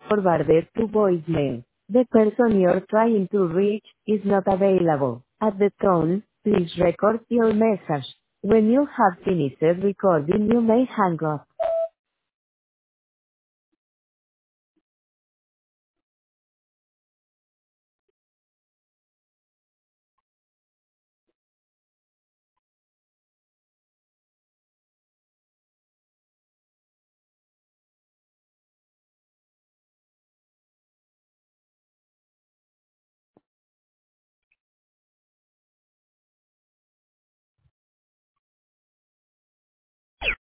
forwarded to voicemail. The person you're trying to reach is not available. At the tone, please record your message. When you have finished recording, you may hang up.